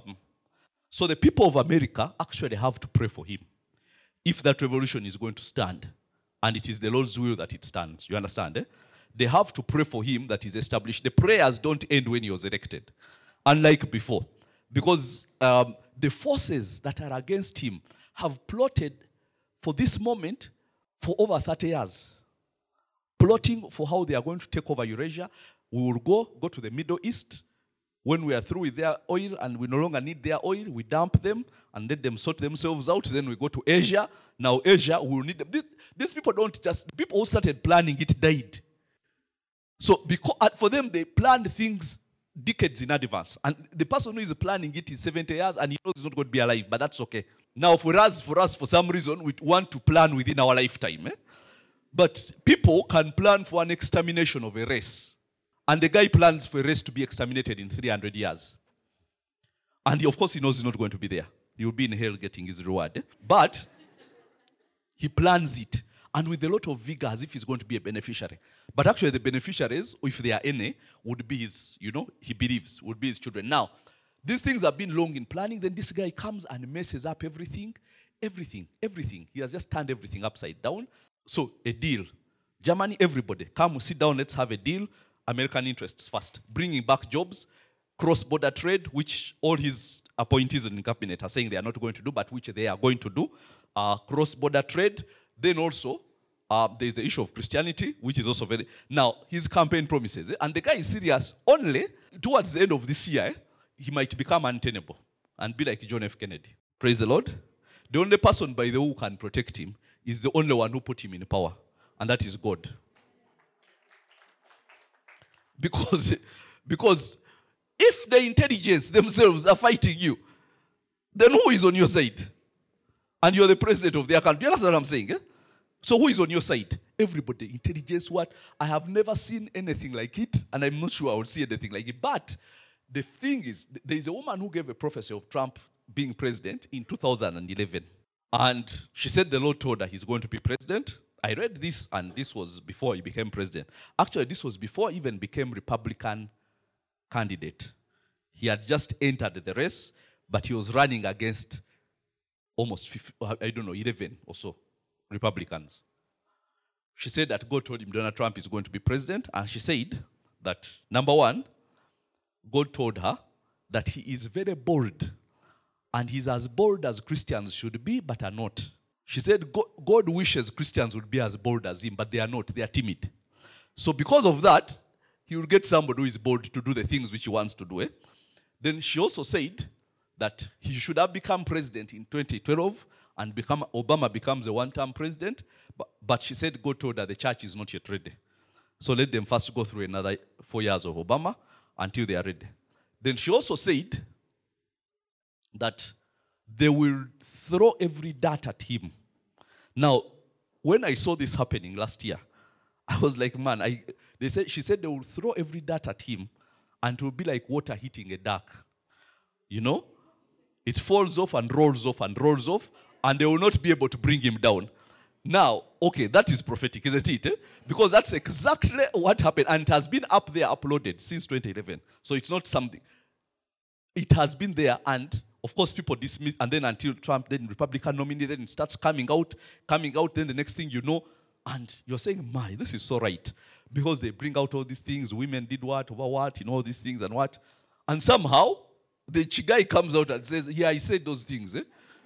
So the people of America actually have to pray for him if that revolution is going to stand. And it is the Lord's will that it stands. You understand? They have to pray for him that is established. The prayers don't end when he was elected, unlike before. Because the forces that are against him have plotted for this moment for over 30 years. Plotting for how they are going to take over Eurasia. We will go to the Middle East. When we are through with their oil and we no longer need their oil, we dump them and let them sort themselves out. Then we go to Asia. Now Asia will need them. These people don't just, the people who started planning it died. So because, for them, they planned things decades in advance. And the person who is planning it is 70 years and he knows he's not going to be alive, but that's okay. Now for us, for some reason, we want to plan within our lifetime. But people can plan for an extermination of a race. And the guy plans for a race to be exterminated in 300 years. And of course he knows he's not going to be there. He will be in hell getting his reward. But he plans it. And with a lot of vigor as if he's going to be a beneficiary. But actually the beneficiaries, if they are any, would be his, he believes, would be his children. Now, these things have been long in planning. Then this guy comes and messes up everything. Everything. He has just turned everything upside down. So, a deal. Germany, everybody, come, sit down, let's have a deal. American interests first. Bringing back jobs, cross-border trade, which all his appointees in the cabinet are saying they are not going to do, but which they are going to do. Cross-border trade. Then also, there's the issue of Christianity, which is also very... Now, his campaign promises, and the guy is serious, only towards the end of this year, he might become untenable and be like John F. Kennedy. Praise the Lord. The only person, by the way, who can protect him is the only one who put him in power, and that is God. Because if the intelligence themselves are fighting you, then who is on your side? And you're the president of their country. You understand what I'm saying? So who is on your side? Everybody. Intelligence, what? I have never seen anything like it, and I'm not sure I will see anything like it. But the thing is, there is a woman who gave a prophecy of Trump being president in 2011. And she said the Lord told her he's going to be president. I read this, and this was before he became president. Actually, this was before he even became Republican candidate. He had just entered the race, but he was running against almost 50, 11 or so Republicans. She said that God told him Donald Trump is going to be president, and she said that, number one, God told her that he is very bold, and he's as bold as Christians should be, but are not. She said God wishes Christians would be as bold as him, but they are not. They are timid. So because of that, he will get somebody who is bold to do the things which he wants to do. Then she also said that he should have become president in 2012, and Obama becomes a one-term president. But she said God told her the church is not yet ready. So let them first go through another 4 years of Obama until they are ready. Then she also said that they will throw every dart at him. Now, when I saw this happening last year, I was like, man, she said they will throw every dart at him, and it will be like water hitting a duck. You know? It falls off and rolls off and rolls off, and they will not be able to bring him down. Now, okay, that is prophetic, isn't it? Because that's exactly what happened, and it has been up there uploaded since 2011. So it's not something. It has been there, and of course people dismiss, and then until Trump, then Republican nominee, then it starts coming out, then the next thing you know, and you're saying, my, this is so right. Because they bring out all these things, women did what, over what, all these things and what. And somehow, the Chigai comes out and says, yeah, I said those things.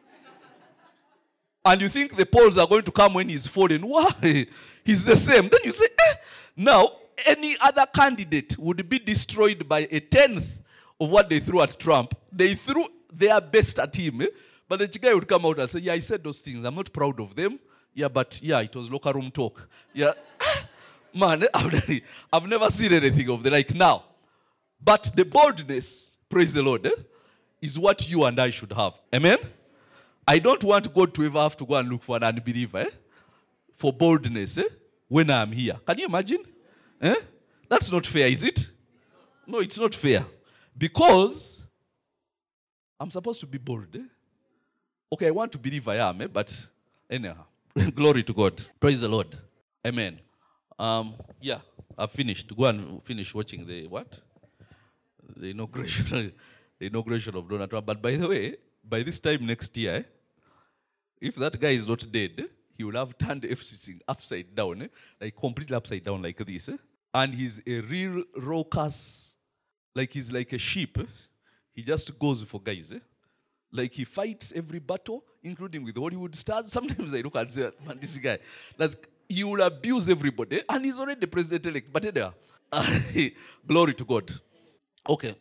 And you think the polls are going to come when he's fallen. Why? He's the same. Then you say, now, any other candidate would be destroyed by a tenth of what they threw at Trump. They threw their best at him. But the Chigai would come out and say, yeah, I said those things. I'm not proud of them. Yeah, but yeah, it was locker room talk. Yeah. Man, I've never seen anything of the like now. But the boldness, praise the Lord, is what you and I should have. Amen? I don't want God to ever have to go and look for an unbeliever for boldness when I'm here. Can you imagine? That's not fair, is it? No, it's not fair. Because I'm supposed to be bold. Okay, I want to believe I am, but anyhow. Glory to God. Praise the Lord. Amen. Yeah, I've finished. Go and finish watching the what? The inauguration of Donald Trump. But by the way, by this time next year, if that guy is not dead, he will have turned everything upside down, like completely upside down like this. And he's a real raucous, like he's like a sheep. He just goes for guys. Like he fights every battle, including with Hollywood stars. Sometimes I look and say, man, this guy, he will abuse everybody, and he's already the president-elect. But anyway, glory to God. Okay.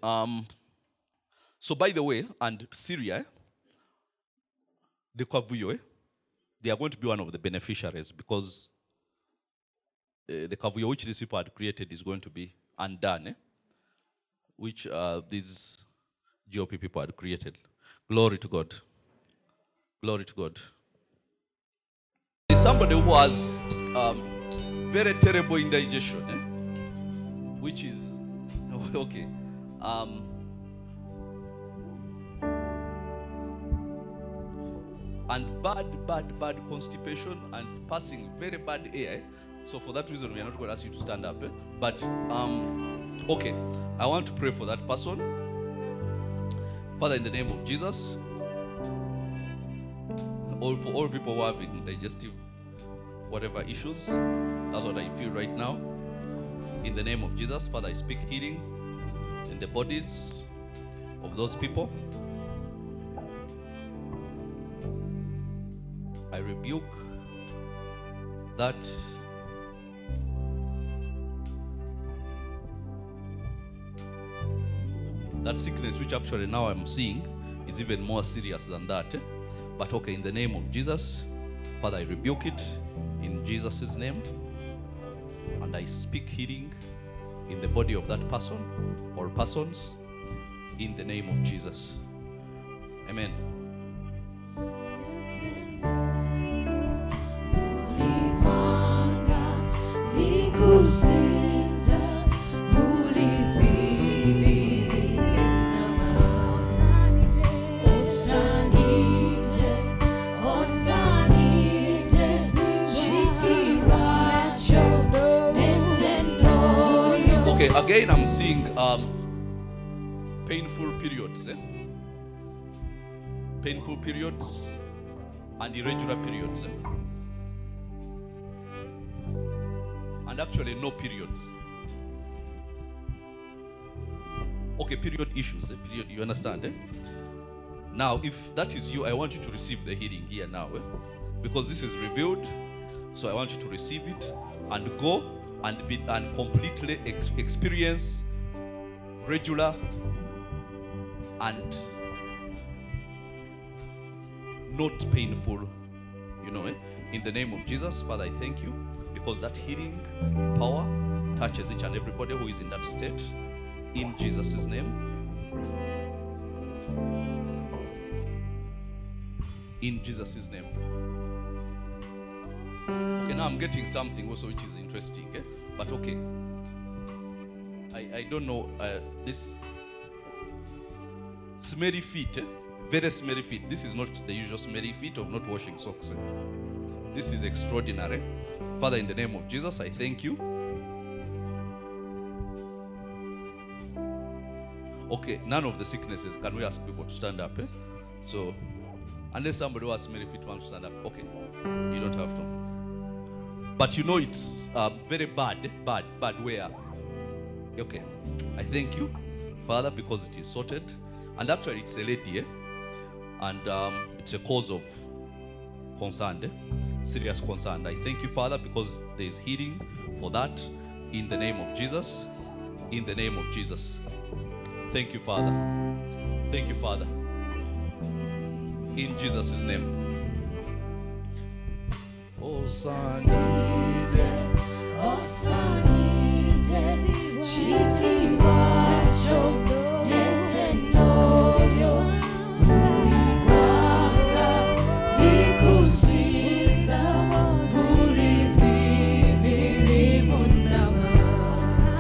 So by the way, and Syria, the Kavuyo, they are going to be one of the beneficiaries because the Kavuyo which these people had created is going to be undone, which these GOP people had created. Glory to God. Glory to God. There's somebody who has very terrible indigestion, which is, okay. And bad constipation and passing very bad air. So for that reason, we are not going to ask you to stand up. But, okay, I want to pray for that person. Father, in the name of Jesus, for all people who are having digestive whatever issues, that's what I feel right now. In the name of Jesus, Father, I speak healing in the bodies of those people. I rebuke that sickness, which actually now I'm seeing is even more serious than that. But okay, in the name of Jesus, Father, I rebuke it in Jesus' name. And I speak healing in the body of that person or persons in the name of Jesus. Amen. Osanite, Okay, again I'm seeing painful periods. Painful periods and irregular periods. And actually no periods. Okay, period issues. Period, you understand? Now, if that is you, I want you to receive the healing here now. Because this is revealed. So I want you to receive it and go and completely experience regular and not painful, in the name of Jesus. Father, I thank you because that healing power touches each and everybody who is in that state, in Jesus' name. In Jesus' name. Okay, now I'm getting something also which is interesting, but okay. I don't know, this smelly feet, very smelly feet. This is not the usual smelly feet of not washing socks. This is extraordinary. Father, in the name of Jesus, I thank you. Okay, none of the sicknesses. Can we ask people to stand up? So, unless somebody who has smelly feet wants to stand up, okay, you don't have to. But it's very bad where? Okay, I thank you, Father, because it is sorted. And actually it's a lady, and it's a cause of concern, serious concern. I thank you, Father, because there is healing for that, in the name of Jesus. In the name of Jesus. Thank you, Father. Thank you, Father. In Jesus' name. Osanide, chiti wacho, netenoyo, uligwanga, ikusiza, ulivivi, livunamasa.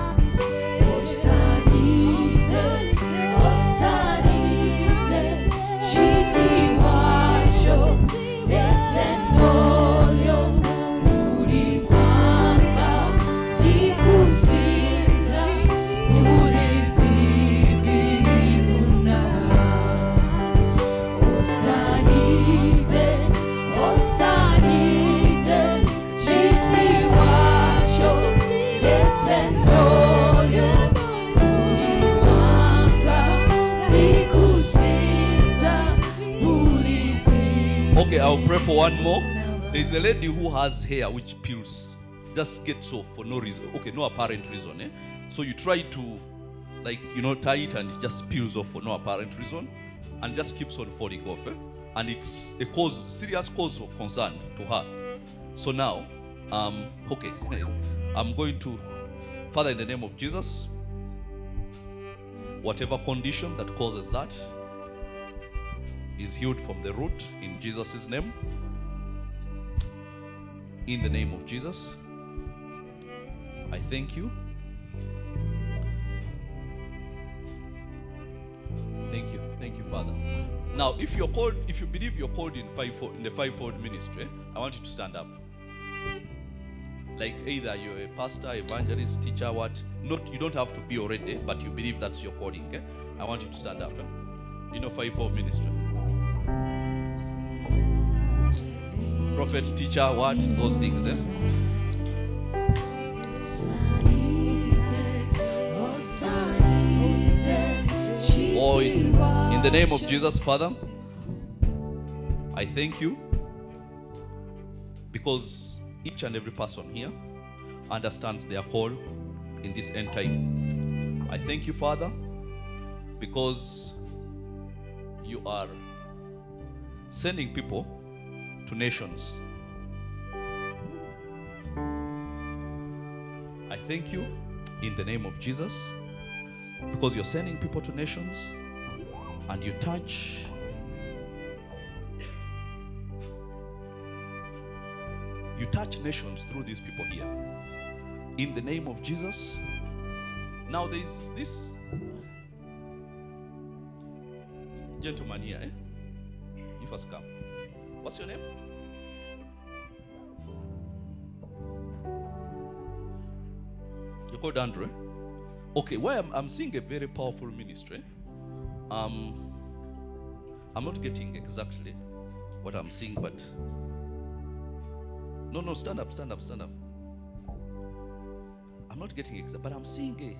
Osanide, chiti wacho, netenoyo, uligwanga, ikusiza, ulivivi, livunamasa. Osanide, chiti wacho, netenoyo, uligwanga, ikusiza, ulivivi. Okay, I'll pray for one more. There's a lady who has hair which peels, just gets off for no reason. Okay, no apparent reason. So you try to, tie it and it just peels off for no apparent reason and just keeps on falling off. And it's a serious cause of concern to her. So now, okay, I'm going to, Father, in the name of Jesus, whatever condition that causes that is healed from the root, in Jesus' name. In the name of Jesus, I thank you. Thank you, Father. Now, if you believe you're called in the fivefold ministry, I want you to stand up. Like either you're a pastor, evangelist, teacher, what? You don't have to be already, but you believe that's your calling. I want you to stand up. Fivefold ministry. Prophet, teacher, what? Those things. Oh, in the name of Jesus, Father, I thank you because each and every person here understands their call in this end time. I thank you, Father, because you are sending people to nations. I thank you in the name of Jesus because you're sending people to nations and you touch nations through these people here. In the name of Jesus. Now there's this gentleman here. You first come. What's your name? You're called Andrew. Okay, where I'm seeing a very powerful ministry. I'm not getting exactly what I'm seeing, but no, stand up. I'm not getting exact, but I'm seeing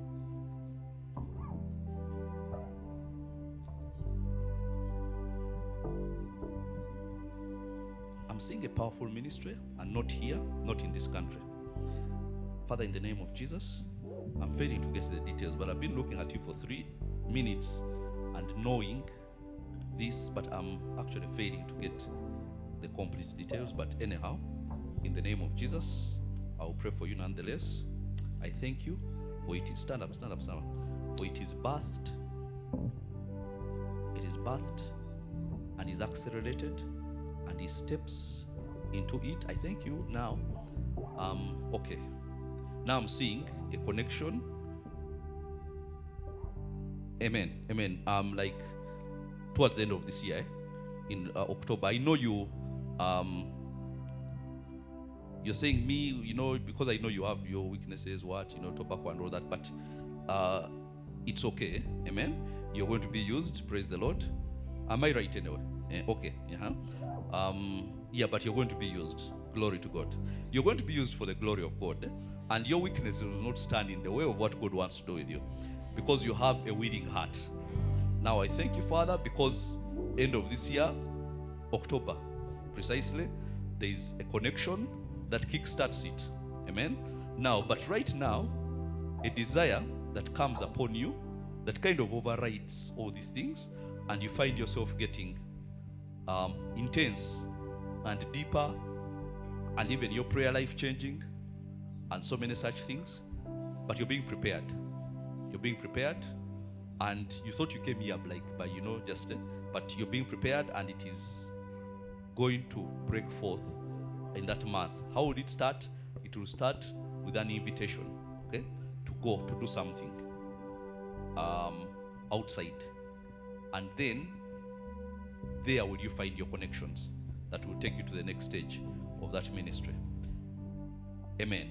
a powerful ministry, and not here, not in this country. Father, in the name of Jesus, I'm failing to get the details, but I've been looking at you for 3 minutes and knowing this, but I'm actually failing to get the complete details. But anyhow, in the name of Jesus, I will pray for you nonetheless. I thank you for it. Stand up. For it is birthed, and is accelerated, and he steps into it. I thank you now. Okay. Now I'm seeing a connection. Amen. Like towards the end of this year, in October. I know you. You're saying me, because I know you have your weaknesses, tobacco and all that. But it's okay. Amen. You're going to be used. Praise the Lord. Am I right anyway? Okay. Yeah, but you're going to be used. Glory to God. You're going to be used for the glory of God. And your weaknesses will not stand in the way of what God wants to do with you, because you have a willing heart. Now I thank you, Father, because end of this year, October, precisely, there is a connection that kickstarts it. Amen. Now, but right now, a desire that comes upon you that kind of overrides all these things, and you find yourself getting intense and deeper, and even your prayer life changing, and so many such things. But you're being prepared. And you thought you came here but you're being prepared, and it is going to break forth in that month. How would it start? It will start with an invitation, okay, to go to do something outside, and then there will you find your connections that will take you to the next stage of that ministry. Amen.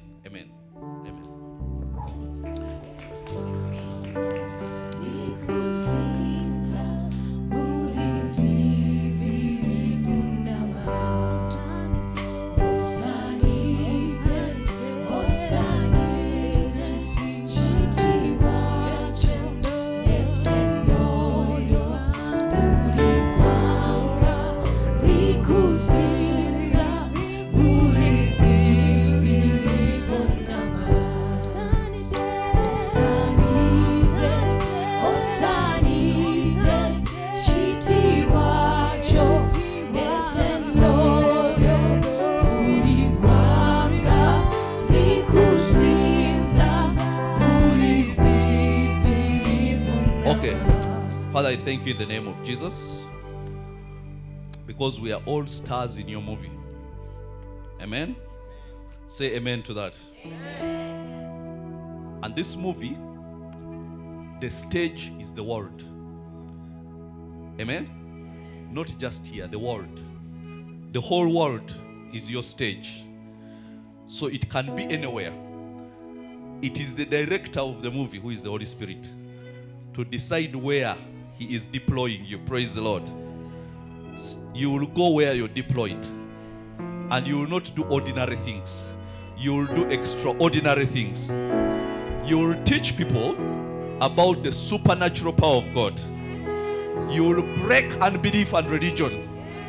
Father, I thank you in the name of Jesus, because we are all stars in your movie. Amen. Say amen to that. Amen. And this movie, the stage is the world. Amen. Not just here, the world. The whole world is your stage. So it can be anywhere. It is the director of the movie, who is the Holy Spirit, to decide where he is deploying you. Praise the Lord. You will go where you're deployed, and you will not do ordinary things. You will do extraordinary things. You will teach people about the supernatural power of God. You will break unbelief and religion.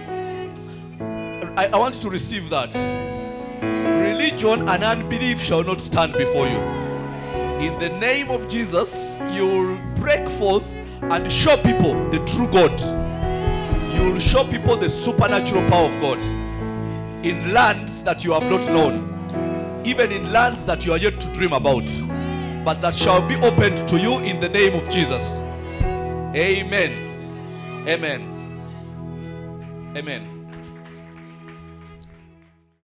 I want you to receive that. Religion and unbelief shall not stand before you. In the name of Jesus, you will break forth and show people the true God. You will show people the supernatural power of God in lands that you have not known, even in lands that you are yet to dream about, but that shall be opened to you in the name of Jesus. Amen. Amen.